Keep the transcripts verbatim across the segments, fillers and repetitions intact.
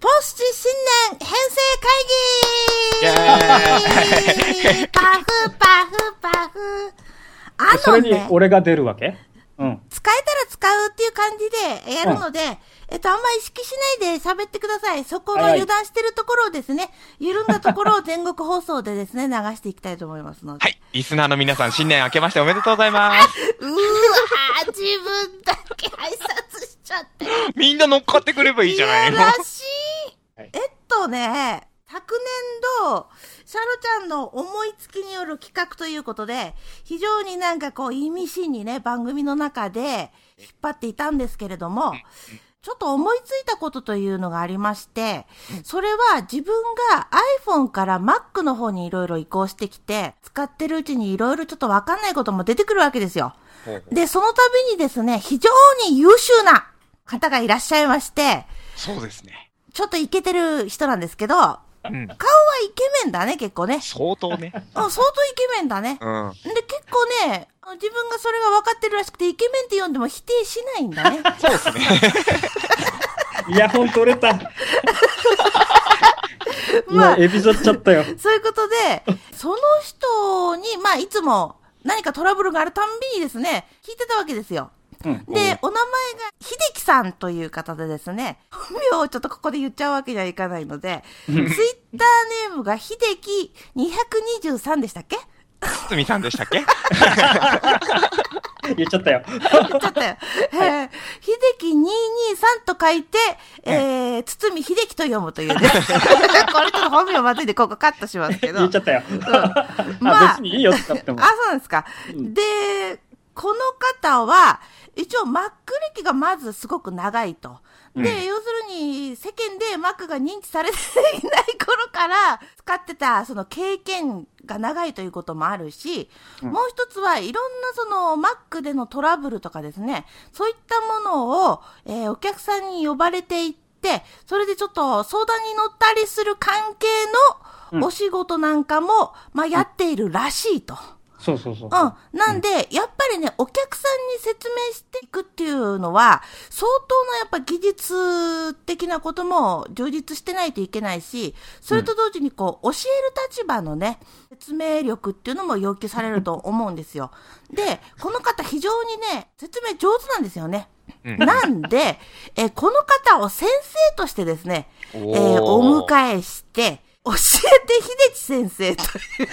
ポスチ新年編成会議パフパフパフ。あのね、 それに俺が出るわけ？うん。 使えたら使うっていう感じでやるので、うん、えっと、あんまり意識しないで喋ってください。そこの油断してるところをですね、緩んだところを全国放送でですね、流していきたいと思いますので。 はい。リスナーの皆さん、新年明けましておめでとうございます。 うーわー、自分だけ挨拶しちゃって。 みんな乗っかってくればいいじゃないの。 いやらしい。はい、えっとね、昨年度、シャロちゃんの思いつきによる企画ということで、非常になんかこう意味深にね、番組の中で引っ張っていたんですけれども、ちょっと思いついたことというのがありまして、それは自分が iPhone から Mac の方にいろいろ移行してきて、使ってるうちにいろいろちょっとわかんないことも出てくるわけですよ。で、その度にですね、非常に優秀な方がいらっしゃいまして、 そうですね。 ちょっとイケてる人なんですけど、うん、顔はイケメンだね、結構ね。 相当ね。 あ、相当イケメンだね。うん。で、結構ね、自分がそれが分かってるらしくて、イケメンって呼んでも否定しないんだね。 そうですね。 イヤホン取れた。今、エビゾっちゃったよ。 そういうことで、その人に、まあ、いつも何かトラブルがあるたんびにですね、聞いてたわけですよ。うん、で、お名前が、秀樹さんという方でですね、本名をちょっとここで言っちゃうわけにはいかないので、ツイッターネームが秀樹にひゃくにじゅうさんでしたっけ？ つつみさんでしたっけ？ 言っちゃったよ。 言っちゃったよ。えー、秀樹にひゃくにじゅうさんと書いて、えー、つつみ秀樹と読むというね。これちょっと本名まずいでここカットしますけど。 言っちゃったよ。うん、まあ、別にいいよ使っても。 あ、そうなんですか。うん、で、この方は、一応 Mac 歴がまずすごく長いと。で、うん、要するに世間で Mac が認知されていない頃から使ってたその経験が長いということもあるし、うん、もう一つはいろんなその Mac でのトラブルとかですね、そういったものを、えー、お客さんに呼ばれていって、それでちょっと相談に乗ったりする関係のお仕事なんかも、うん、まあやっているらしいと。 そうそうそう。 うん。なんで、うん、やっぱりね、お客さんに説明していくっていうのは、相当なやっぱ技術的なことも充実してないといけないし、それと同時にこう、教える立場のね、説明力っていうのも要求されると思うんですよ。で、この方非常にね、説明上手なんですよね。うん、なんで、えこの方を先生としてですね、えー、お迎えして、教えて秀樹先生という。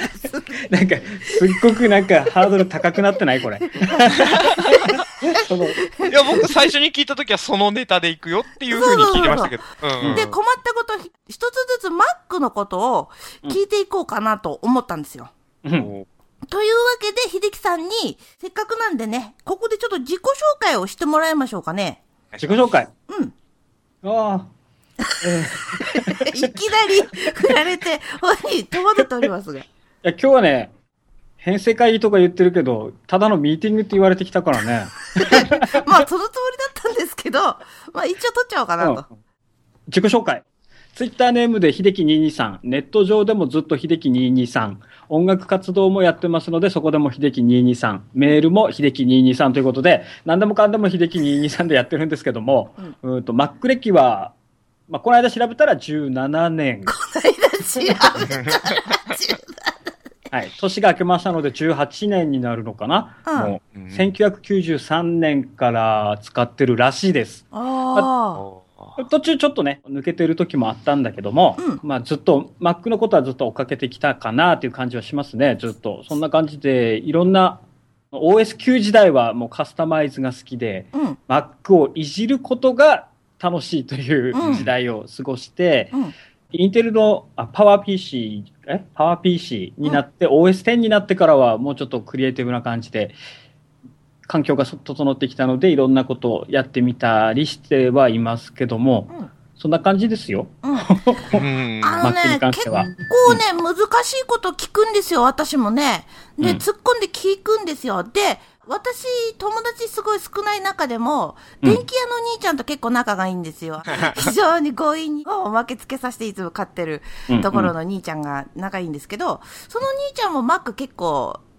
なんか、すっごくなんかハードル高くなってないこれ。 そのいや、僕最初に聞いたときはそのネタで行くよっていう風に聞いてましたけど。 で、困ったこと、一つずつ Mac のことを聞いていこうかなと思ったんですよ。うん、というわけで、秀樹さんに、せっかくなんでね、ここでちょっと自己紹介をしてもらいましょうかね。 自己紹介？ うん。 ああ。 いきなり振られて、本人戸惑っておりますが。いや、今日はね、編成会議とか言ってるけど、ただのミーティングって言われてきたからね。 まあ、その通りだったんですけど、まあ一応取っちゃおうかなと。うん、 自己紹介。ツイッターネームで秀樹にひゃくにじゅうさん、ネット上でもずっと秀樹にひゃくにじゅうさん、音楽活動もやってますので、そこでも秀樹にひゃくにじゅうさん、メールも秀樹にひゃくにじゅうさんということで、何でもかんでも秀樹にひゃくにじゅうさんでやってるんですけども、うん、うんと、Mac 歴は、まあ、この間調べたらじゅうななねん。 この間調べたらじゅうななねん。 はい。年が明けましたのでじゅうはちねんになるのかな、うん、もう、せんきゅうひゃくきゅうじゅうさんねんから使ってるらしいです。 ああ、途中ちょっとね、抜けてる時もあったんだけども、うん、まあずっと、Mac のことはずっと追っかけてきたかなっていう感じはしますね、ずっと。そんな感じで、いろんな、オーエスきゅう 時代はもうカスタマイズが好きで、うん、Mac をいじることが楽しいという時代を過ごして、うんうん、インテルのあパワー ピーシー、えパワー ピーシー になって、うん、オーエステン になってからはもうちょっとクリエイティブな感じで、環境が整ってきたので、いろんなことをやってみたりしてはいますけども、うん、そんな感じですよ。 うん、あのね、結構ね、難しいこと聞くんですよ、私もね。で、うん、突っ込んで聞くんですよ。で、私、友達すごい少ない中でも、電気屋の兄ちゃんと結構仲がいいんですよ。うん、非常に強引におまけつけさせていつも買ってるところの兄ちゃんが仲いいんですけど、その兄ちゃんも Mac 結構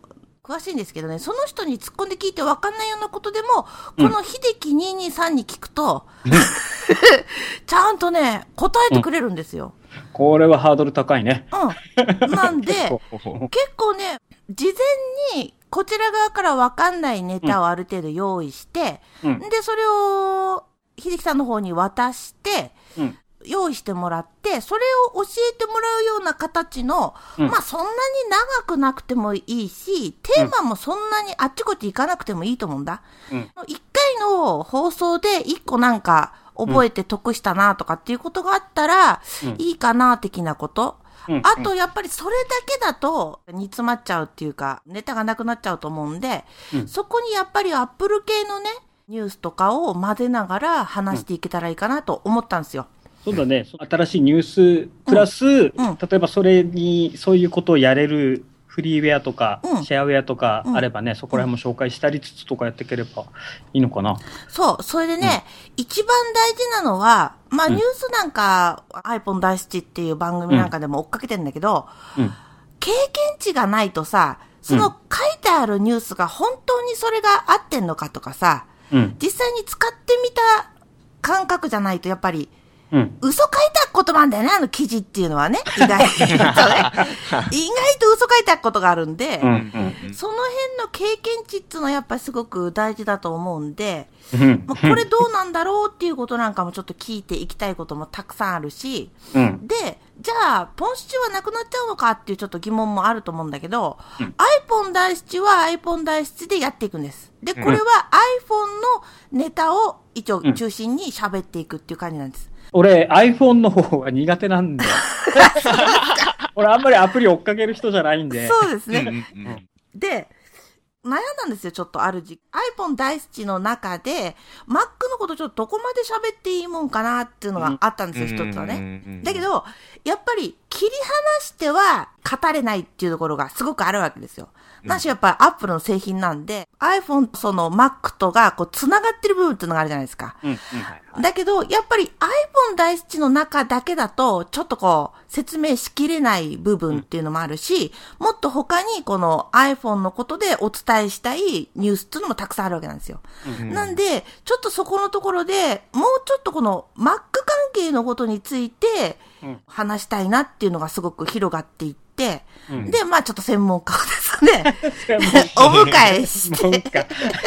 詳しいんですけどね、その人に突っ込んで聞いて分かんないようなことでも、この秀樹にひゃくにじゅうさんに聞くと、うん、ちゃんとね、答えてくれるんですよ。 うん、これはハードル高いね。 うん。なんで、結構ね、事前にこちら側から分かんないネタをある程度用意して、うん、で、それを秀樹さんの方に渡して、うん用意してもらって、それを教えてもらうような形の、うん、まあそんなに長くなくてもいいし、テーマもそんなにあっちこっち行かなくてもいいと思うんだ。うん、一回の放送で一個なんか覚えて得したなとかっていうことがあったら、うん、いいかな的なこと。うん、あとやっぱりそれだけだと煮詰まっちゃうっていうか、ネタがなくなっちゃうと思うんで、うん、そこにやっぱりアップル系のね、ニュースとかを混ぜながら話していけたらいいかなと思ったんですよ。 そうだね。新しいニュースプラス、うんうん、例えばそれに、そういうことをやれるフリーウェアとか、うん、シェアウェアとかあればね、うん、そこら辺も紹介したりつつとかやっていければいいのかな。 そう。それでね、うん、一番大事なのは、まあニュースなんか、うん、iPhone 大好きっていう番組なんかでも追っかけてんだけど、うん、経験値がないとさ、その書いてあるニュースが本当にそれが合ってんのかとかさ、うん、実際に使ってみた感覚じゃないとやっぱり、うん、嘘書いた言葉なんだよね、あの記事っていうのはね。意外とね。意外と嘘書いたことがあるんで、うんうんうん、その辺の経験値っていうのはやっぱりすごく大事だと思うんで、うん、まあ、これどうなんだろうっていうことなんかもちょっと聞いていきたいこともたくさんあるし、うん、で、じゃあ、ポンシチュはなくなっちゃうのかっていうちょっと疑問もあると思うんだけど、うん、iPhone 大七は iPhone 大七でやっていくんです。で、これは iPhone のネタを一応中心に喋っていくっていう感じなんです。 俺 iPhone の方が苦手なんだよ。俺あんまりアプリ追っかける人じゃないんで。 そうですね。で、悩んだんですよ、ちょっとある時期。iPhone 大好きの中で、Mac のことちょっとどこまで喋っていいもんかなっていうのがあったんですよ、一、うん、つはね。だけど、やっぱり切り離しては語れないっていうところがすごくあるわけですよ。なしやっぱり Apple の製品なんで、iPhone その Mac とがこう繋がってる部分っていうのがあるじゃないですか。うんうん、だけど、やっぱり iPhone 大好きの中だけだと、ちょっとこう、説明しきれない部分っていうのもあるし、うん、もっと他にこの iPhone のことでお伝えしたいニュースっていうのもたくさんあるわけなんですよ。うん、なんで、ちょっとそこのところで、もうちょっとこの Mac 関係のことについて話したいなっていうのがすごく広がっていって、うん、で、まあちょっと専門家をですね、お迎えして、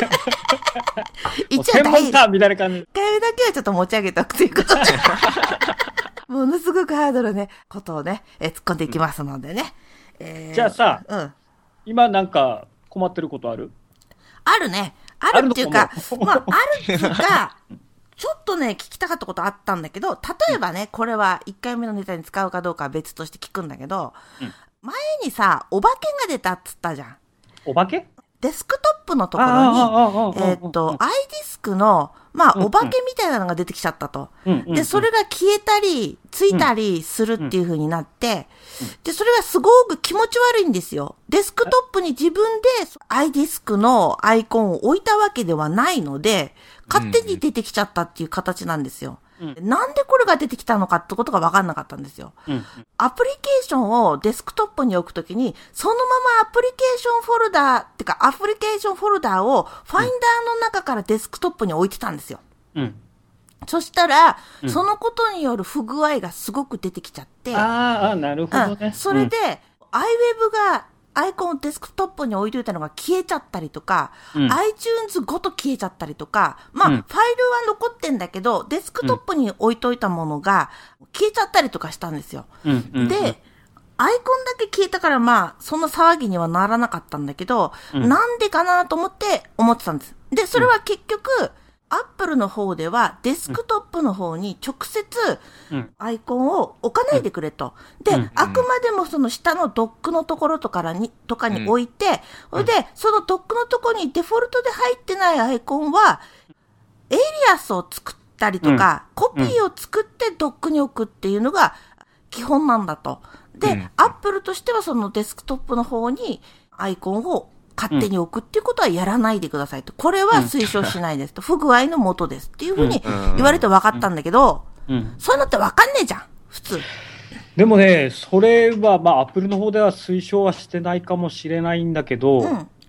一応大事みたいな感じ。いっかいめだけはちょっと持ち上げておくということで、ものすごくハードルね、ことをね、え突っ込んでいきますのでね。 えー、じゃあさ、うん、今なんか困ってることある？ あるね。あるっていうか、まあ、あるっていうか、ちょっとね、聞きたかったことあったんだけど、例えばね、これはいっかいめのネタに使うかどうかは別として聞くんだけど、うん、前にさ、お化けが出たっつったじゃん。 お化け？ デスクトップのところに、えっと、アイディスクの、まあ、お化けみたいなのが出てきちゃったと。で、それが消えたり、ついたりするっていう風になって、で、それがすごく気持ち悪いんですよ。デスクトップに自分でアイディスクのアイコンを置いたわけではないので、勝手に出てきちゃったっていう形なんですよ。うん、なんでこれが出てきたのかってことが分かんなかったんですよ。うん、アプリケーションをデスクトップに置くときに、そのままアプリケーションフォルダー、ってかアプリケーションフォルダーをファインダーの中からデスクトップに置いてたんですよ。うん、そしたら、うん、そのことによる不具合がすごく出てきちゃって。 ああ、なるほどね。うん、 それで、うん、iWeb がアイコンをデスクトップに置いといたのが消えちゃったりとか、うん、iTunes ごと消えちゃったりとか、まあ、うん、ファイルは残ってんだけど、デスクトップに置いといたものが消えちゃったりとかしたんですよ。うんうんうん、で、アイコンだけ消えたからまあ、そんな騒ぎにはならなかったんだけど、うん、なんでかなと思って思ってたんです。で、それは結局、アップルの方ではデスクトップの方に直接アイコンを置かないでくれと。で、あくまでもその下のドックのところとかに、とかに置いて、それで、そのドックのところにデフォルトで入ってないアイコンは、エイリアスを作ったりとか、コピーを作ってドックに置くっていうのが基本なんだと。で、アップルとしてはそのデスクトップの方にアイコンを勝手に置くっていうことはやらないでくださいと。これは推奨しないですと。不具合のもとですっていうふうに言われて分かったんだけど、うんうん、そういうのって分かんねえじゃん、普通。 でもね、それは、まあ、アップルの方では推奨はしてないかもしれないんだけど、うん、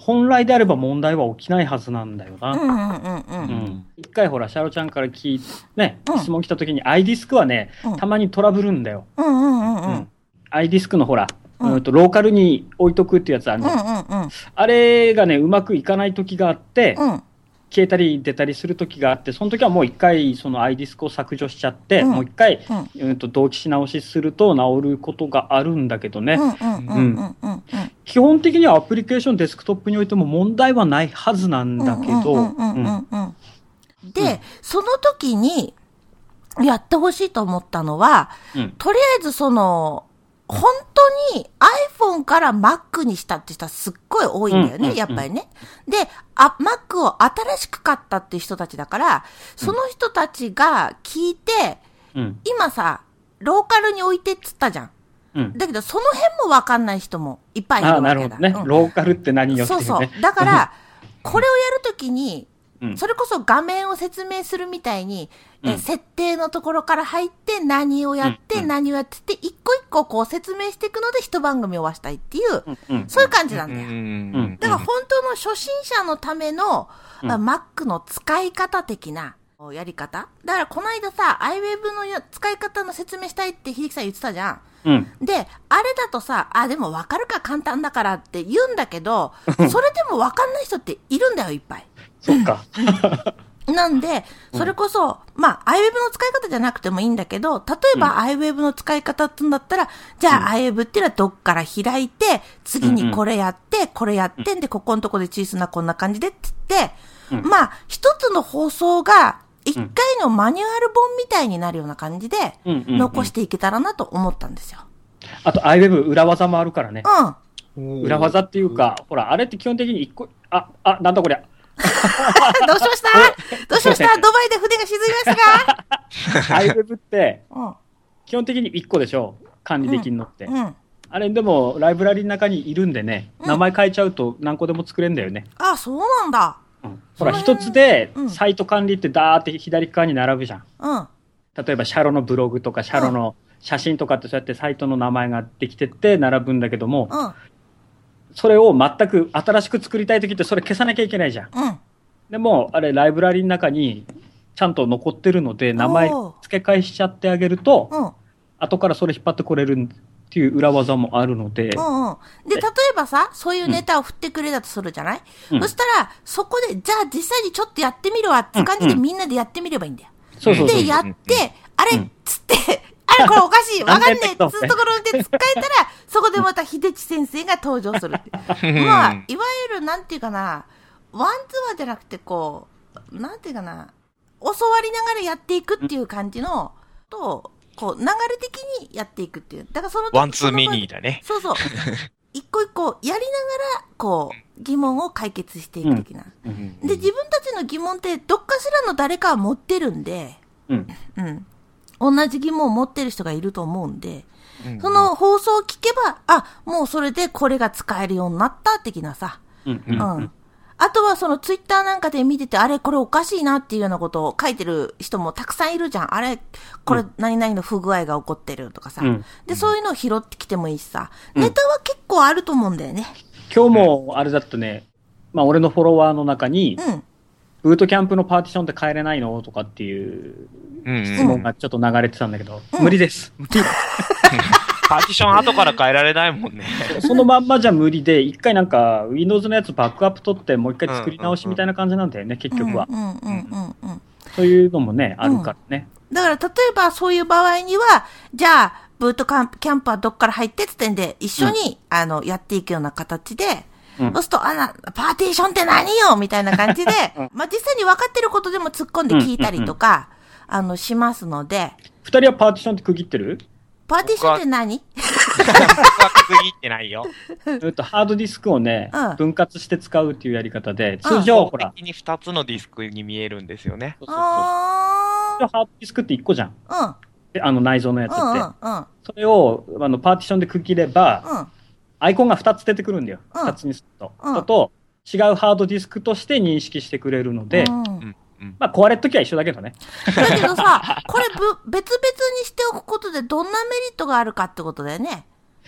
本来であれば問題は起きないはずなんだよな。 うんうんうんうん。 うん。一回ほら、シャロちゃんから聞いて、ね、 うん質問来た時に iDisk はね、 うんたまにトラブるんだよ。 うんうんうんううんん。iDisk のほら、 うんうんとローカルに置いとくっていうやつあるうんじゃん。 うんうんあれがね、うまくいかない時があって、 うん消えたり出たりする時があって、その時はもう一回その iDisk を削除しちゃって、 うんもう一回、 うんうんと同期し直しすると治ることがあるんだけどね。 うんうんうんうんうん基本的にはアプリケーションデスクトップにおいても問題はないはずなんだけど、 で、その時にやってほしいと思ったのは、 うんとりあえずその、本当に iPhone から Mac にしたって人はすっごい多いんだよね、 うんうんうんやっぱりね。で、あ、Mac を新しく買ったっていう人たちだから、その人たちが聞いて、 うん今さ、ローカルに置いてっつったじゃん。 うん、 だけど、その辺もわかんない人もいっぱいいるああ、 わけだ。 なるほどね、 うんローカルって何よっていうね。 そうそう。だから、これをやるときに、 うんそれこそ画面を説明するみたいに、えうん設定のところから入って何をやって、 うんうん何をやってって、一個一個こう説明していくので一番組を終わしたいっていう、 うんうんそういう感じなんだよ。 うんだから本当の初心者のための、 うんあ Mac の使い方的なやり方。だからこの間さ、iWeb のや使い方の説明したいって秀樹さん言ってたじゃん。 うんで、あれだとさ、あ、でも分かるか簡単だからって言うんだけど、それでも分かんない人っているんだよ、いっぱい。 そっか。 なんで、それこそ、まあ、iWeb の使い方じゃなくてもいいんだけど、例えば iWeb の使い方って言うんだったら、じゃあ iWeb っていうのはどっから開いて、次にこれやって、これやってんで、ここのとこで小さなこんな感じでって言って、 うんまあ、一つの放送が、一回のマニュアル本みたいになるような感じで、 うんうんうん残していけたらなと思ったんですよ。 あと iWeb 裏技もあるからね。 うん。 裏技っていうか、ほら、あれって基本的に一個、あ、あ、なんだこりゃ。 どうしましたどうしましたドバイで船が沈みましたか iWeb ってうん。 基本的に一個でしょ、管理できるのって。 うん。 あれでもライブラリの中にいるんでね、 うん名前変えちゃうと何個でも作れるんだよね。 あ、そうなんだ。 うんほら、 その一つでうんサイト管理ってダーって左側に並ぶじゃん。 うん。 例えばシャロのブログとかシャロの写真とかってそうやってサイトの名前ができてって並ぶんだけども、 うん。 それを全く新しく作りたいときってそれ消さなきゃいけないじゃん。 うん。 でも、あれライブラリの中にちゃんと残ってるので、名前付け替えしちゃってあげると、 うん。 後からそれ引っ張ってこれるっていう裏技もあるので、 うんうん。で、例えばさ、そういうネタを振ってくれたとするじゃない、 うんそしたら、そこで、じゃあ実際にちょっとやってみるわって感じでうんうんみんなでやってみればいいんだよ。 そうそうそう。 で、やって、 うんあれ、 うんつって、あれこれおかしい、わかんねえ、つうなんでところで使えたら、そこでまた秀地先生が登場するっていう。まあ、いわゆる、なんていうかな、ワンツーワンじゃなくて、こう、なんていうかな、教わりながらやっていくっていう感じの、と、こう、流れ的にやっていくっていう。だからその時ワンツーミニーだね。 そうそう。一個一個やりながら、こう、疑問を解決していく的な。 うんで、自分たちの疑問って、どっかしらの誰かは持ってるんで、 うんうん。同じ疑問を持ってる人がいると思うんで、 うんその放送を聞けば、あ、もうそれでこれが使えるようになった的なさ。 うんううんん。あとはそのツイッターなんかで見てて、あれこれおかしいなっていうようなことを書いてる人もたくさんいるじゃん。あれ、これ何々の不具合が起こってるとかさ。 うんで、そういうのを拾ってきてもいいしさ。 うんネタは結構あると思うんだよね。 今日もあれだったね、まあ俺のフォロワーの中に、 うん。 ブートキャンプのパーティションって変えれないのとかっていううん質問がちょっと流れてたんだけど、無理です。 パーティション後から変えられないもんね。 そのまんまじゃ無理で、一回なんか Windows のやつバックアップ取ってもう一回作り直しみたいな感じなんだよね、結局は。 うんうんうんうんうん。 そういうのもね、あるからね。 だから、例えばそういう場合には、じゃあ、ブートキャンプ、キャンプはどっから入ってって点で、一緒に、あの、やっていくような形で、 うんそうすると、あら、パーティションって何よみたいな感じで、 うんまあ、実際に分かってることでも突っ込んで聞いたりとか、あの、しますので、 二人はパーティションって区切ってる？ パーティションって何僕は区切ってないよ。 えっと、ハードディスクをね、 うん分割して使うっていうやり方で、通常、ほら、 的に二つのディスクに見えるんですよね。 そうそうそうあ通常ハードディスクって一個じゃん。 ー。うん。 であの内蔵のやつって。 うんうんうん。 それをあのパーティションで区切れば、 うん。 アイコンがふたつ出てくるんだよ。 うんふたつにすると。 うんだと、違うハードディスクとして認識してくれるので、 うんうんうんまあ壊れっときは一緒だけどね。 だけどさ、これぶ別々にしておくことでどんなメリットがあるかってことだよね。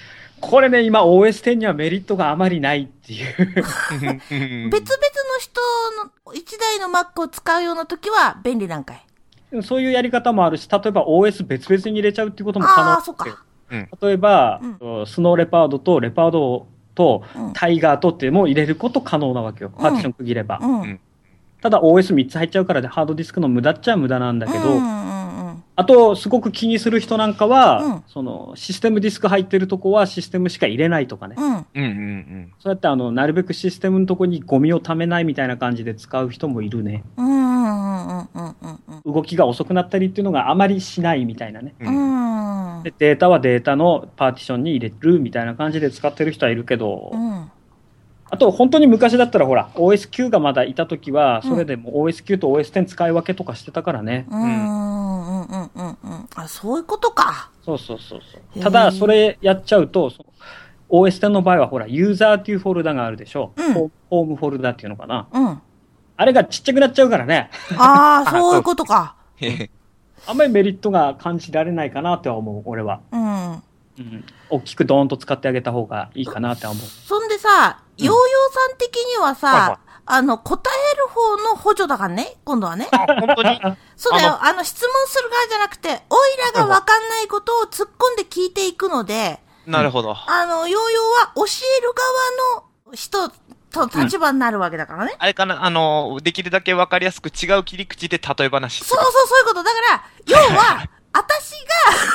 これね、今 オーエステン にはメリットがあまりないっていう。別 々の人のいちだいの Mac を使うような時は便利なんかい。 そういうやり方もあるし、例えば オーエス 別々に入れちゃうっていうことも可能。 ああ、そっか。 例えば、 うん、 スノーレパードとレパードとタイガーとっても入れること可能なわけよ。パーティション区切れば。 うんうん、 ただ オーエスみっつ入っちゃうからでハードディスクの無駄っちゃ無駄なんだけど、 うんうんうん、 あとすごく気にする人なんかは、 うん、 そのシステムディスク入ってるとこはシステムしか入れないとかね。 うんうんうんうん、 そうやってあのなるべくシステムのとこにゴミをためないみたいな感じで使う人もいるね。 うんうんうんうんうん、 動きが遅くなったりっていうのがあまりしないみたいなね。 うん、 でデータはデータのパーティションに入れるみたいな感じで使ってる人はいるけど、 うん、 あと本当に昔だったらほら オーエスきゅう がまだいた時はそれでも オーエスきゅう と オーエステン 使い分けとかしてたからね。 うんうんうんうんうん、あ、そういうことか。 そうそうそうそう。ただそれやっちゃうと オーエステン の場合はほらユーザーっていうフォルダがあるでしょ。うん、ホームフォルダっていうのかな。うん。あれがちっちゃくなっちゃうからね。 ああ、そういうことか。 あんまりメリットが感じられないかなって思う、俺は。うん。うん。大きくドーンと使ってあげた方がいいかなって思う。 そんでさ、ヨーヨーさん的にはさ、うん、はいはい、あの、答える方の補助だからね、今度はね。 あ、本当にそうだよ。あの、あの質問する側じゃなくて、オイラがわかんないことを突っ込んで聞いていくので、 なるほど。 あの、ヨーヨーは教える側の人と立場になるわけだからね。 うん、あれかな、あの、できるだけわかりやすく違う切り口で例え話。 そうそう、そういうこと。だから、要は、私が、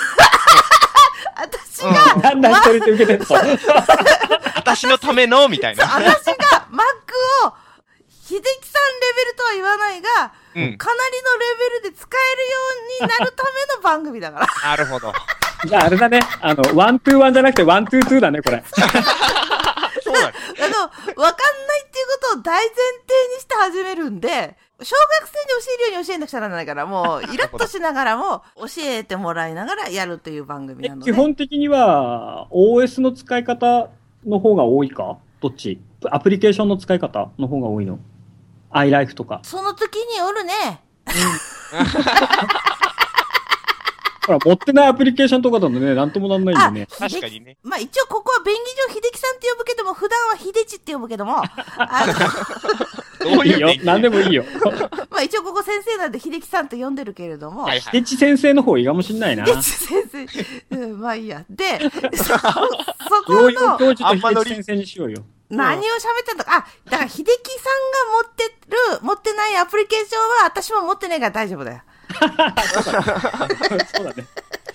私が、 うん、だんだん一人で受けてると。 私のための、みたいな。 私が Mac を、秀樹さんレベルとは言わないが、うん、かなりのレベルで使えるようになるための番組だから。 なるほど。 じゃああれだね、あの、ワントゥーワンじゃなくてワントゥーツーだね、これ。 そうだね。 あの、わかんないっていうことを大前提にして始めるんで、小学生に教えるように教えなくちゃならないから、もう、イラッとしながらも、教えてもらいながらやるという番組なので。 基本的には、オーエス の使い方の方が多いか？どっち？アプリケーションの使い方の方が多いの？iLife とか。 その時によるね。 ほら、持ってないアプリケーションとかだとね、なんともなんないんでね。 確かにね。 まあ一応ここは便宜上秀樹さんって呼ぶけども、普段は秀地って呼ぶけども。あのどういういいよ。何でもいいよ。 まあ一応ここ先生なんで秀樹さんと呼んでるけれども。 はいはい、秀地先生の方いいかもしんないな。 秀地先生。うん、まあいいや。で、そ、そこの。 教授と秀地先生にしようよ。 何を喋ってんのか。あ、だから秀樹さんが持ってる、持ってないアプリケーションは私も持ってないから大丈夫だよ。 そうだね。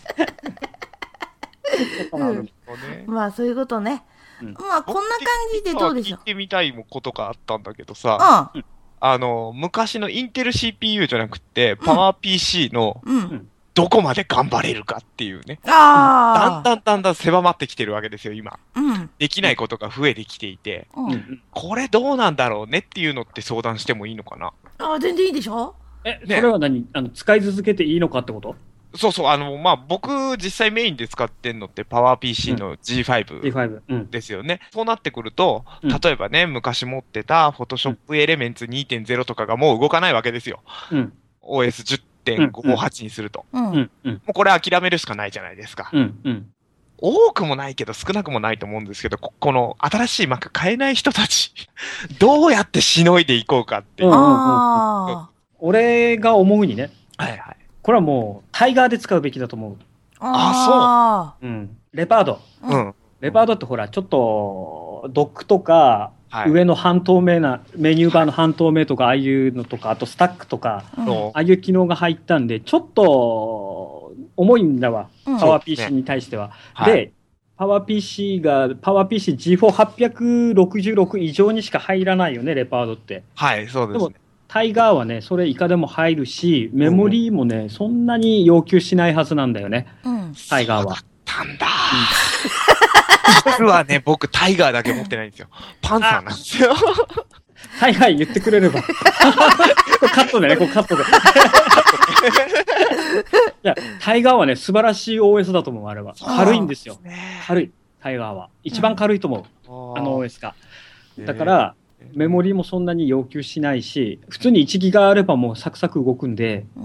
うん、まあそういうことね。うん、まあこんな感じでどうでしょう。 聞いてみたいことがあったんだけどさ、 うん、 あの、昔のインテル シーピーユー じゃなくて、パワー ピーシー の、どこまで頑張れるかっていうね。 ああ。 だんだんだんだん狭まってきてるわけですよ、今。 うん、 できないことが増えてきていて、 うん、 これどうなんだろうねっていうのって相談してもいいのかな？ ああ、全然いいでしょ？ え、ね、それは何？あの、使い続けていいのかってこと？ そうそう、あの、まあ、僕、実際メインで使ってんのって、パワー ピーシー の ジーファイブ、うん、ジーファイブ ですよね。うん、そうなってくると、例えばね、昔持ってた Photoshop Elements にてんゼロ とかがもう動かないわけですよ。うん、オーエスじゅってんごはち にすると。うんうん、もうこれ諦めるしかないじゃないですか。うんうん、多くもないけど少なくもないと思うんですけど、こ, この新しい Mac 買えない人たち、どうやってしのいでいこうかっていう。うんうんうんうん、俺が思うにね。 はいはい。 これはもう、タイガーで使うべきだと思う。 ああ、そう。 うん。レパード。 うん。 レパードってほら、ちょっと、ドックとか、はい、上の半透明な、メニューバーの半透明とか、ああいうのとか、あとスタックとか、うん、ああいう機能が入ったんで、ちょっと、重いんだわ。うん、パワー ピーシー に対しては。で、ねはい、パワー ピーシー が、パワー ピーシージーフォーはっぴゃくろくじゅうろく 以上にしか入らないよね、レパードって。 はい、そうですね。 タイガーはね、それ以下でも入るし、メモリーもね、うん、そんなに要求しないはずなんだよね。 うん、 タイガーは。 そうだったんだ。実はね、僕、タイガーだけ持ってないんですよ。パンサーなんですよ。 はいはい、言ってくれれば。カットでね、こうカットで。いや、タイガーはね、素晴らしい オーエス だと思う、あれは。軽いんですよ。軽い、タイガーは。一番軽いと思う、うん、あの オーエス が。だから、メモリーもそんなに要求しないし、普通にいちギガあればもうサクサク動くんで、 うん、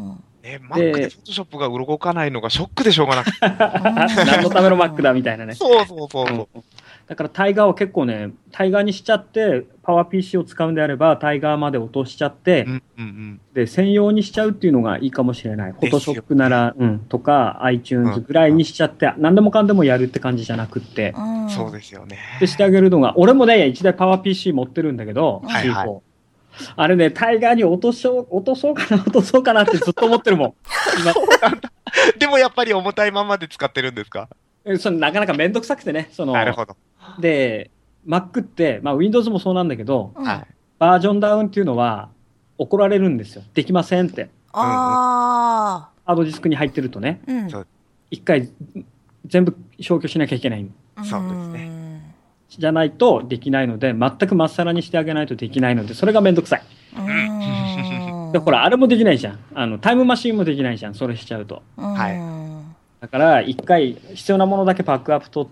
ね、Mac で Photoshop が動かないのがショックでしょうがなくて。 何のための Mac だみたいなね。 そうそうそうそう。 うん、だからタイガーを結構ね、タイガーにしちゃって、パワー ピーシー を使うんであれば、タイガーまで落としちゃって、うんうんうん、で、専用にしちゃうっていうのがいいかもしれない。Photoshop なら、うん、とか iTunes ぐらいにしちゃって、うん、何でもかんでもやるって感じじゃなくって。 うん、そうですよね。 で、してあげるのが、俺もね、一台パワー ピーシー 持ってるんだけど、 はいはい、 あれね、タイガーに落としょ、落とそうかな、落とそうかなってずっと思ってるもん。今でもやっぱり重たいままで使ってるんですか？ そのなかなかめんどくさくてね。そのなるほど。 で、Mac って、まあ Windows もそうなんだけど、 はい、 バージョンダウンっていうのは怒られるんですよ。できませんって。 ああ。 ハードディスクに入ってるとね。 うん、 一回全部消去しなきゃいけない。 そうですね。 じゃないとできないので、全くまっさらにしてあげないとできないので、それがめんどくさい。うんでほら、あれもできないじゃん。あの、タイムマシーンもできないじゃん。それしちゃうと。 はい。 だから、一回必要なものだけバックアップ取って、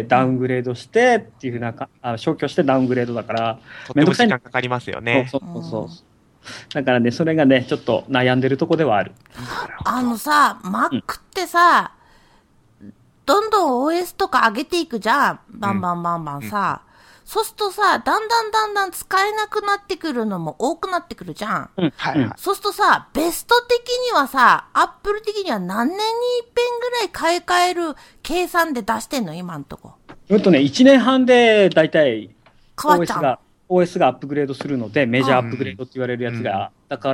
ダウングレードしてっていうふうなか、あ消去してダウングレードだから、 めんどくさい。時間かかりますよね。 そうそうそう。だからね、それがね、ちょっと悩んでるとこではある。 あのさ、Mac ってさ、うん、どんどん オーエス とか上げていくじゃん。バンバンバンバンさ。うんそうするとさ、だんだんだんだん使えなくなってくるのも多くなってくるじゃん。 うん、はい、はい。 そうするとさ、ベスト的にはさ、アップル的には何年に一遍ぐらい買い替える計算で出してんの今んとこ。 うんとね、いちねんはんでだいたいオーエス が、 オーエス がアップグレードするので、メジャーアップグレードって言われるやつが。うん、だから、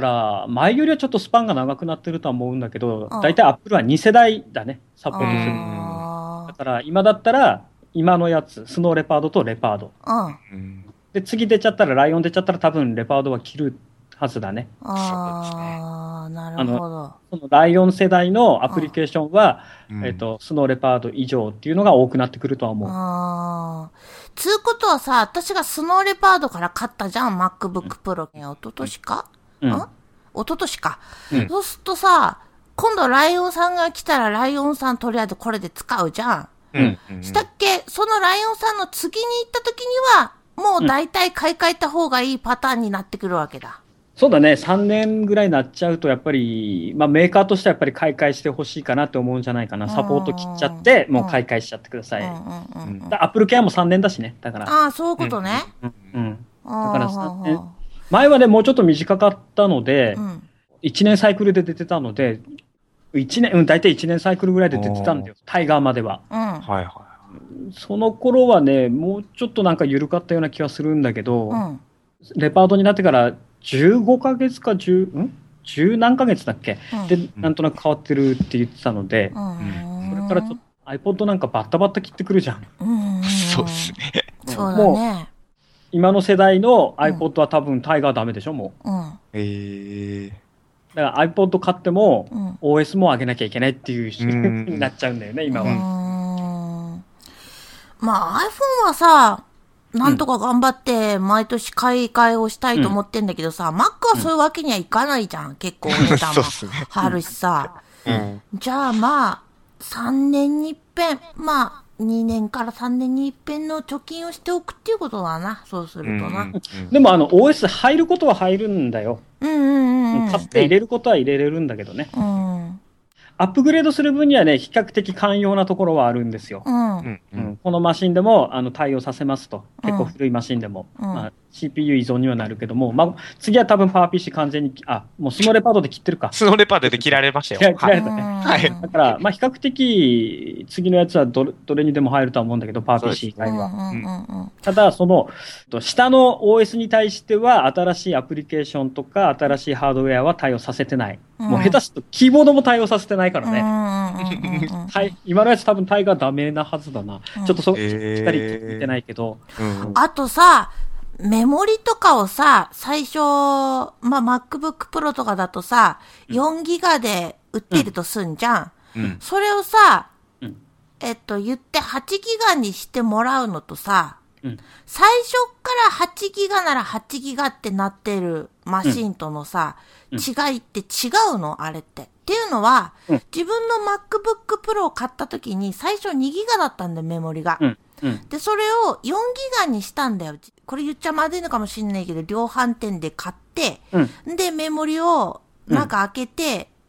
前よりはちょっとスパンが長くなってるとは思うんだけど、だいたいアップルはに世代だね、サポートする。だから、今だったら、今のやつ、スノーレパードとレパード。 うん。 で、次出ちゃったら、ライオン出ちゃったら多分レパードは切るはずだね。 ああ、なるほど。 そのライオン世代のアプリケーションは、えっと、スノーレパード以上っていうのが多くなってくるとは思う。 ああ。つうことはさ、私がスノーレパードから買ったじゃん、MacBook Pro。うん、おととしかうん。んおととしか、うん。そうするとさ、今度ライオンさんが来たらライオンさんとりあえずこれで使うじゃん。 うん。 したっけそのライオンさんの次に行った時には、もう大体買い替えた方がいいパターンになってくるわけだ。 そうだね。さんねんぐらいになっちゃうと、やっぱり、まあメーカーとしてはやっぱり買い替えしてほしいかなって思うんじゃないかな。サポート切っちゃって、もう買い替えしちゃってください。アップルケアもさんねんだしね。だから。 ああ、そういうことね。 うん。うん、だからさんねん。前はね、もうちょっと短かったので、うん、いちねんサイクルで出てたので、いちねん、うん、大体いちねんサイクルぐらいで出てたんだよ。タイガーまでは。 うん。 はいはい。 その頃はね、もうちょっとなんか緩かったような気がするんだけど、 うん、 レパートになってからじゅうごかげつかじゅう、ん ?じゅう 何ヶ月だっけ、うん、で、なんとなく変わってるって言ってたので、 うん、 それからちょっと iPod なんかバッタバッタ切ってくるじゃん。 うん、 そうですね。 そうだね。もう今の世代の iPod は多分タイガーダメでしょ、もう。うん。 えー。 だから iPod 買っても、 うん、 オーエス も上げなきゃいけないっていう仕組みになっちゃうんだよね、今は。 うんまあ iPhone はさ、なんとか頑張って毎年買い替えをしたいと思ってんだけどさ、うん、Mac はそういうわけにはいかないじゃん。結構お値段も張るしさ。 うん、 じゃあまあ、さんねんに一遍、まあ、にねんからさんねんに一遍の貯金をしておくっていうことだな。そうするとな。うんうん、でもあの オーエス 入ることは入るんだよ。 うんうんうん。 買って入れることは入れれるんだけどね。 うん。 アップグレードする分にはね、比較的寛容なところはあるんですよ。 うんうんうん、このマシンでもあの対応させますと。結構古いマシンでも。 うんまあ、シーピーユー 依存にはなるけども、まあ、次は多分パワー ピーシー 完全に、あ、もうスノーレパードで切ってるか。 スノーレパードで切られましたよ。 切られたね。 はい。 だから、まあ、比較的、次のやつはどれどれにでも入るとは思うんだけど、パワー ピーシー 以外は。ただ、その、下の オーエス に対しては、新しいアプリケーションとか、新しいハードウェアは対応させてない。 うん、 もう下手すると、キーボードも対応させてないからね。 はい、 今のやつ多分タイガーダメなはずだな。うん、ちょっとそ、しっかり聞いてないけど。 うん、 あとさ、メモリとかをさ、最初、まあ、MacBook Pro とかだとさ、よんギガで売ってるとすんじゃん。 うん、 それをさ、 うん、 えっと、言ってはちギガにしてもらうのとさ、 うん、 最初からはちギガならはちギガってなってるマシンとのさ、 うん、 違いって違うのあれって。っていうのは、 うん、 自分の MacBook Pro を買った時に最初にギガだったんだよ、メモリが。 うんうん、 で、それをよんギガにしたんだよ。これ言っちゃまずいのかもしれないけど、量販店で買って、 うん、 で、メモリを中開けて、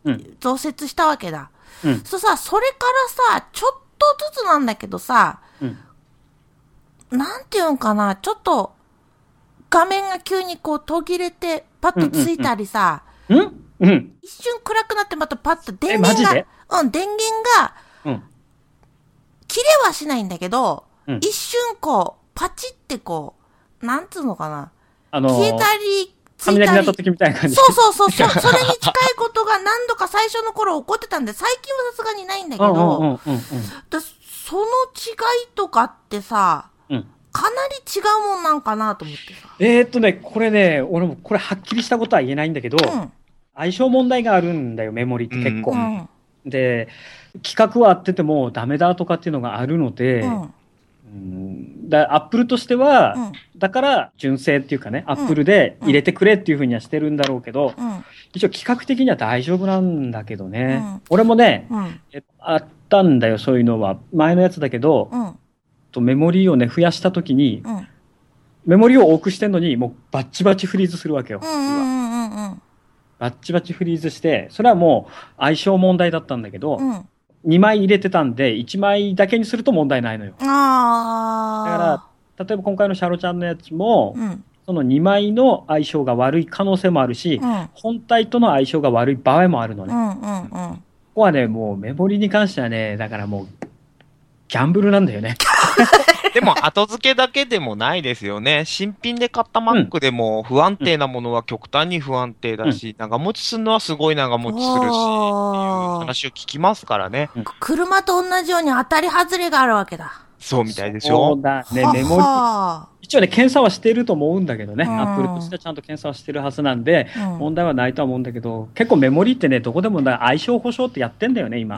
増設したわけだ。 うん。 そうさ、それからさ、ちょっとずつなんだけどさ、 うん、 なんていうんかな、ちょっと、画面が急にこう途切れて、パッとついたりさ、 うん、うん、うん、 一瞬暗くなってまたパッと電源が、うん、電源が、 うん、 切れはしないんだけど、うん、一瞬こう、パチってこう、なんつうのかな、 あのー、 消えたり、ついたり。 雷鳴った時みたいな感じ。 そうそうそう、そ、それに近いことが何度か最初の頃起こってたんで、最近はさすがにないんだけど、 うんうんうんうん、 だその違いとかってさ、 うん、 かなり違うもんなんかなと思ってさ。 えーっとね、これね、俺もこれはっきりしたことは言えないんだけど、うん、相性問題があるんだよ、メモリって結構。うん、で、規格は合っててもダメだとかっていうのがあるので、うんうん、だアップルとしては、うん、だから純正っていうかね、アップルで入れてくれっていうふうにはしてるんだろうけど、うん、一応規格的には大丈夫なんだけどね。うん、俺もね、うん、えあったんだよ、そういうのは。前のやつだけど、うん、とメモリーをね、増やしたときに、うん、メモリーを多くしてんのに、もうバッチバチフリーズするわけよ。 うんうんうんうん、 バッチバチフリーズして、それはもう相性問題だったんだけど、うん、にまい入れてたんで、いちまいだけにすると問題ないのよ。 あだから、例えば今回のシャロちゃんのやつも、うん、そのにまいの相性が悪い可能性もあるし、うん、本体との相性が悪い場合もあるのね。 うんうんうん、ここはね、もうメモリに関してはね、だからもう、ギャンブルなんだよね。 でも後付けだけでもないですよね。新品で買った Mac でも不安定なものは極端に不安定だし、うん、長持ちするのはすごい長持ちするし、っていう話を聞きますからね。 うん、車と同じように当たり外れがあるわけだ。 そうみたいですよ。 そうだね、メモリ。一応ね、検査はしていると思うんだけどね、うん、アップルとしてはちゃんと検査はしてるはずなんで、うん、問題はないとは思うんだけど、結構メモリってね、どこでも相性保証ってやってんだよね、今。 うん、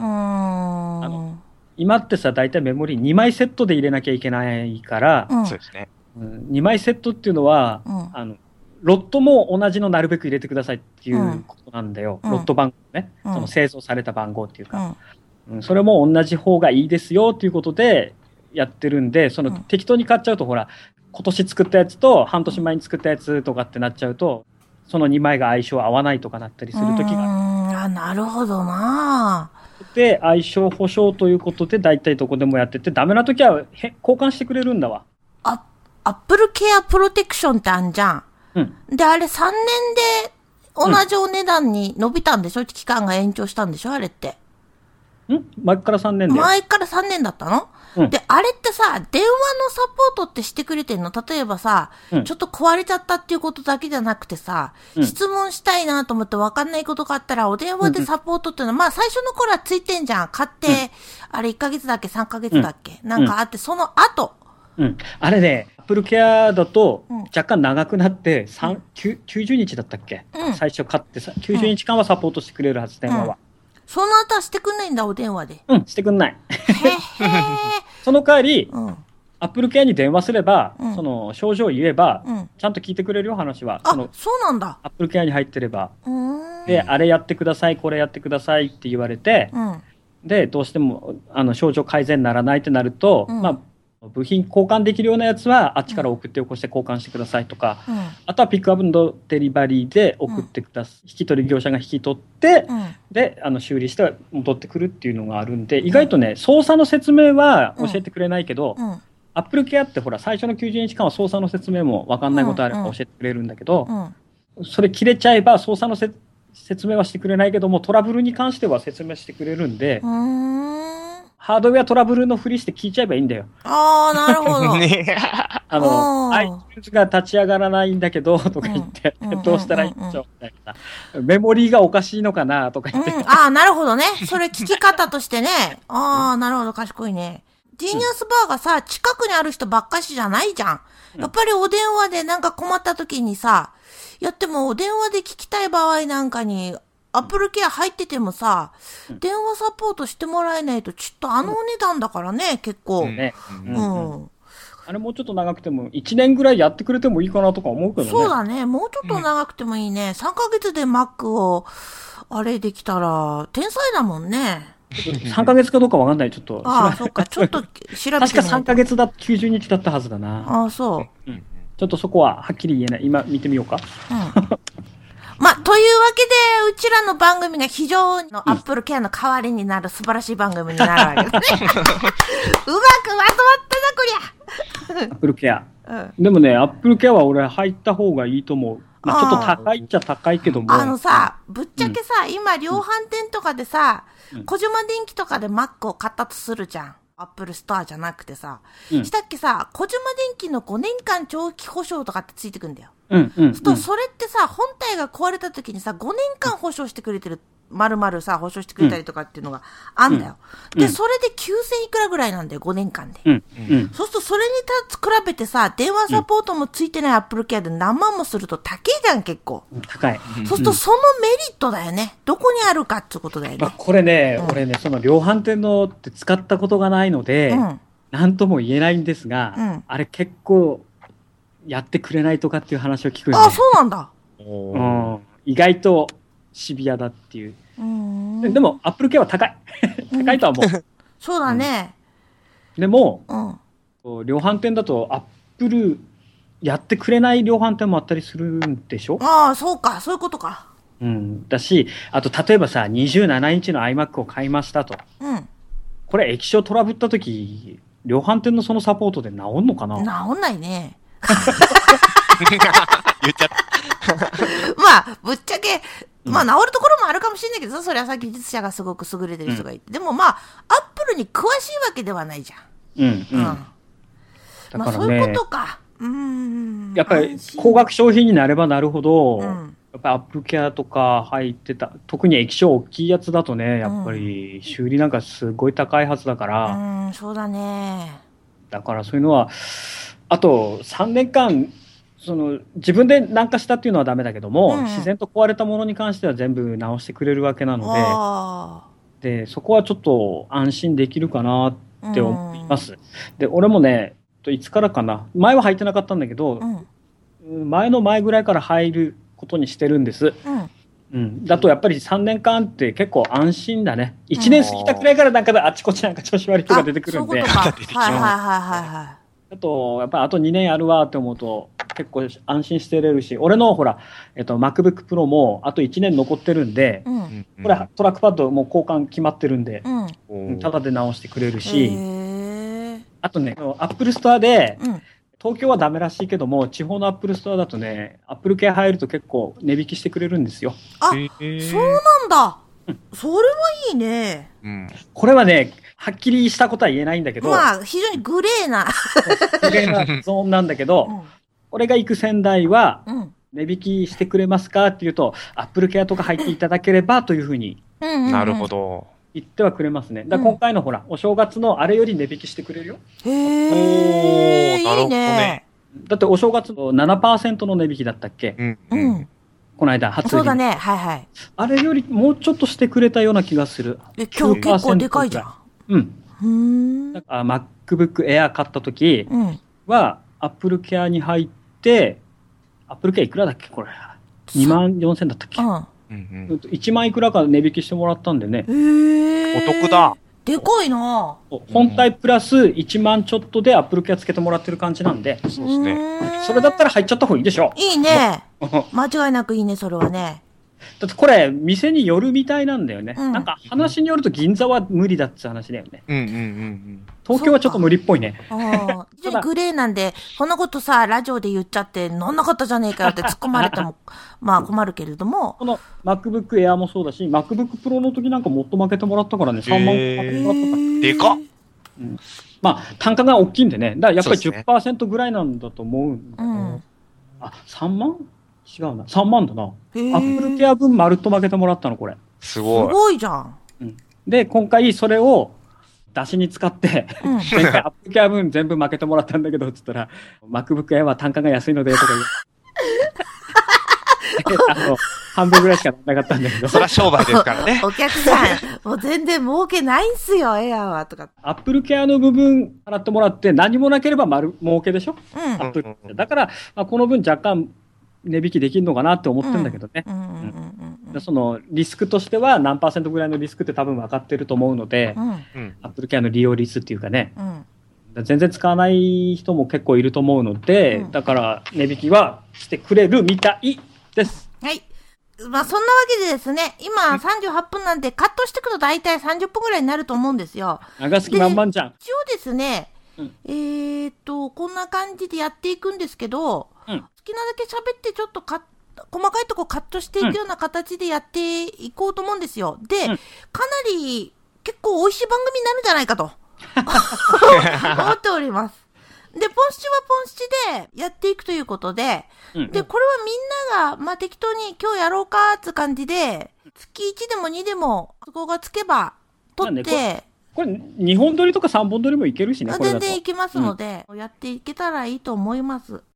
あの今ってさ、大体メモリにまいセットで入れなきゃいけないから、 うん、そうですね。 にまいセットっていうのは、うん、あの、ロットも同じのなるべく入れてくださいっていうことなんだよ。うん、ロット番号ね、うん。その製造された番号っていうか、うんうん。それも同じ方がいいですよっていうことでやってるんで、その適当に買っちゃうと、ほら、今年作ったやつと半年前に作ったやつとかってなっちゃうと、そのにまいが相性合わないとかなったりするときがある。 うん、あ、なるほどな。 で、相性保証ということで、大体どこでもやってて、ダメなときはへ交換してくれるんだわ。 あ、アップルケアプロテクションってあんじゃん。 うん。 で、あれさんねんで同じお値段に伸びたんでしょ、うん、期間が延長したんでしょあれって。 ん前からさんねんで。 前からさんねんだったの、うん、で、あれってさ、電話のサポートってしてくれてんの？例えばさ、うん、ちょっと壊れちゃったっていうことだけじゃなくてさ、うん、質問したいなと思って分かんないことがあったら、お電話でサポートっていうのは、うんうん、まあ最初の頃はついてんじゃん。買って、うん、あれいっかげつだっけ ?さんかげつだっけ、うん、なんかあって、その後。 うん。あれね、アップルケアだと、若干長くなって、うん、きゅうじゅうにちだったっけ、うん、最初買ってさ、きゅうじゅうにちかんはサポートしてくれるはず、電話は。うん、 その後はしてくんないんだ、お電話で。 うん、してくんない。 へへその代わり、うん、アップルケアに電話すれば、 うん、 その症状を言えば、 うん、 ちゃんと聞いてくれるよ、話は。 あ、 そのそうなんだ。 アップルケアに入ってれば。 うーんで、あれやってください、これやってくださいって言われて、 うん、 で、どうしてもあの症状改善にならないってなると、 うん、 まあ、部品交換できるようなやつはあっちから送って起こして交換してくださいとか、 うん、 あとはピックアップデリバリーで送ってください、うん、引き取り業者が引き取って、 うん、 であの修理して戻ってくるっていうのがあるんで、意外とね操作の説明は教えてくれないけど、 うん、 アップルケアってほら最初のきゅうじゅうにちかんは操作の説明も分かんないことあれば教えてくれるんだけど、 うんうん、それ切れちゃえば操作のせ説明はしてくれないけども、トラブルに関しては説明してくれるんで、 うーんハードウェアトラブルのふりして聞いちゃえばいいんだよ。 ああ、なるほど。 ね、あの、iTunes が立ち上がらないんだけど、とか言って、うん、どうしたらいいんでしょうみたいな。メモリーがおかしいのかなとか言って。 うん、ああ、なるほどね。それ聞き方としてね。ああ、なるほど、賢いね。ジーニアスバーがさ、近くにある人ばっかしじゃないじゃん。やっぱりお電話でなんか困った時にさ、やってもお電話で聞きたい場合なんかに、アップルケア入っててもさ、うん、電話サポートしてもらえないと、ちょっとあのお値段だからね、うん、結構。 ね、 うん。うん、 あれもうちょっと長くても、いちねんぐらいやってくれてもいいかなとか思うけどね。 そうだね。もうちょっと長くてもいいね。うん、さんかげつで Mac を、あれできたら、天才だもんね。 さんかげつかどうかわかんない。ちょっと。 ああ、そっか。ちょっと調べてみないと。 確かさんかげつだ、きゅうじゅうにちだったはずだな。 ああ、そう。 うん。ちょっとそこははっきり言えない。今見てみようか。 うん。 まあ、というわけで、うちらの番組が非常のアップルケアの代わりになる素晴らしい番組になるわけですね。うまくまとまったな、こりゃ。 アップルケア。うん、でもね、アップルケアは俺入った方がいいと思う。まあ、ちょっと高いっちゃ高いけども。 あのさ、ぶっちゃけさ、うん、今量販店とかでさ、うん、小島電機とかで Mac を買ったとするじゃん。アップルストアじゃなくてさ。うん、したっけさ、小島電機のごねんかん長期保証とかってついてくんだよ。 うんうん、うん。 と、それってさ、本体が壊れた時にさ、ごねんかん保証してくれてる、まるまるさ、保証してくれたりとかっていうのがあんだよ。うん、で、それできゅうせんいくらぐらいなんだよ、ごねんかんで。 うんうん、 そうすると、それに比べてさ、電話サポートもついてないアップルケアで何万もすると高いじゃん、結構。 高い。 そうすると、そのメリットだよね。どこにあるかってことだよね。 まあ、これね、うん、俺ね、その量販店のって使ったことがないので、うん、なんとも言えないんですが、うん、あれ結構、やってくれないとかっていう話を聞くよね。 あ、そうなんだ。 うん、意外とシビアだっていう。うんで, でも、アップルケアは高い。高いとは思う。うん、 そうだね。 でも、うん、量販店だとアップルやってくれない量販店もあったりするんでしょ？ ああ、そうか。そういうことか。 うん。だし、あと、例えばさ、にじゅうななインチの iMac を買いましたと。 うん。これ、液晶トラブったとき、量販店のそのサポートで治んのかな？ 治んないね。 言っちゃった。 まあ、ぶっちゃけ、まあ、治るところもあるかもしれないけど、それはさ、技術者がすごく優れてる人がいて。うん、でもまあ、アップルに詳しいわけではないじゃん。 うん、うん。うん、 まあ、ね、そういうことか。うーん。 やっぱり、高額商品になればなるほど、うん、やっぱりアップルケアとか入ってた、特に液晶大きいやつだとね、やっぱり修理なんかすごい高いはずだから。 うん、うん、そうだね。 だからそういうのは、あとさんねんかん、その自分で何かしたっていうのはダメだけども、うんうん、自然と壊れたものに関しては全部直してくれるわけなので、でそこはちょっと安心できるかなって思います。うん、で、俺もね、いつからかな、前は入ってなかったんだけど、うん、前の前ぐらいから入ることにしてるんです。 うんうん、だとやっぱりさんねんかんって結構安心だね。いちねん過ぎたくらいからなんかあちこちなんか調子悪い人が出てくるんで。 はいはいはいはい。 あと、やっぱりあとにねんやるわって思うと結構安心してれるし、俺のほら、えっと、MacBook Pro もあといちねん残ってるんで、うん、これトラックパッドもう交換決まってるんで、うん、ただで直してくれるし、あとね、Apple Store で、うん東京はダメらしいけども、地方のアップルストアだとね、アップルケア入ると結構値引きしてくれるんですよ。 あ、そうなんだ。うん、それはいいね、 うん。これはね、はっきりしたことは言えないんだけど。 まあ、非常にグレーな。 グレーなゾーンなんだけど、うん、俺が行く仙台は、値引きしてくれますかっていうと、アップルケアとか入っていただければというふうに。 なるほど。 言ってはくれますね。だから今回のほら、うん、お正月のあれより値引きしてくれるよ。 へー。 なるほどね。 だってお正月の ななパーセント の値引きだったっけ？ うん。うん、 この間、初売り。 そうだね。はいはい。 あれよりもうちょっとしてくれたような気がする。 え、今日結構でかいじゃん。 うん。 うーん。 だから MacBook Air 買った時は、うん、Apple Care に入って、Apple Care いくらだっけこれ。にまんよんせんだったっけ？うん。うんうん、いちまんいくらか値引きしてもらったんでね。 へー。 お得だ。 でかいな。 本体プラスいちまんちょっとでアップルケアつけてもらってる感じなんで。 そうですね。 それだったら入っちゃった方がいいでしょ。 いいね。間違いなくいいね、それはね。 だってこれ、店によるみたいなんだよね。うん、なんか話によると銀座は無理だって話だよね。 うんうんうんうん。 東京はちょっと無理っぽいね。 ああ。グレーなんで、こんなことさ、ラジオで言っちゃって、なんなかったじゃねえかよって突っ込まれても、まあ困るけれども。 この MacBook Air もそうだし、MacBook Pro の時なんかもっと負けてもらったからね、さんまん負けてもらったから。 でかっ、 うん、まあ、単価が大きいんでね。だからやっぱり じゅっパーセント ぐらいなんだと思うんだけど。うん、あ、さんまん違うな。さんまんだな。アップルケア分まるっと負けてもらったの、これ。 すごい。 すごいじゃん。 うん、で、今回それを出しに使って、うん、前回アップルケア分全部負けてもらったんだけど、つったら、MacBook Air は単価が安いので、とか言う。あの、半分ぐらいしかなかったんだけど。 それは商売ですからね。 お客さん、もう全然儲けないんすよ、エアは、とか。 アップルケアの部分払ってもらって、何もなければ丸儲けでしょ？うん。アップルだから、まあ、この分若干、値引きできるのかなって思ってるんだけどね。そのリスクとしては何パーセントぐらいのリスクって多分分かってると思うので、うん、アップルケアの利用率っていうかね、うん、全然使わない人も結構いると思うので、うん、だから値引きはしてくれるみたいです。 はい。 まあそんなわけでですね、今さんじゅうはっぷんなんでカットしていくと大体さんじゅっぷんぐらいになると思うんですよ。 長すぎ満々じゃん。 一応ですね、 うん、 えーっと、こんな感じでやっていくんですけど、うん、好きなだけ喋ってちょっとカッ細かいとこカットしていくような形でやっていこうと思うんですよ。で、うん、かなり結構美味しい番組になるんじゃないかと思っております。で、ポンシチはポンシチでやっていくということで、うんうん、で、これはみんなが、まあ、適当に今日やろうかって感じで、月いちでもにでも、そこがつけば、撮って、ね、 これ、これにほん撮りとかさんぼん撮りもいけるしね、これだと全然いけますので、うん、やっていけたらいいと思います。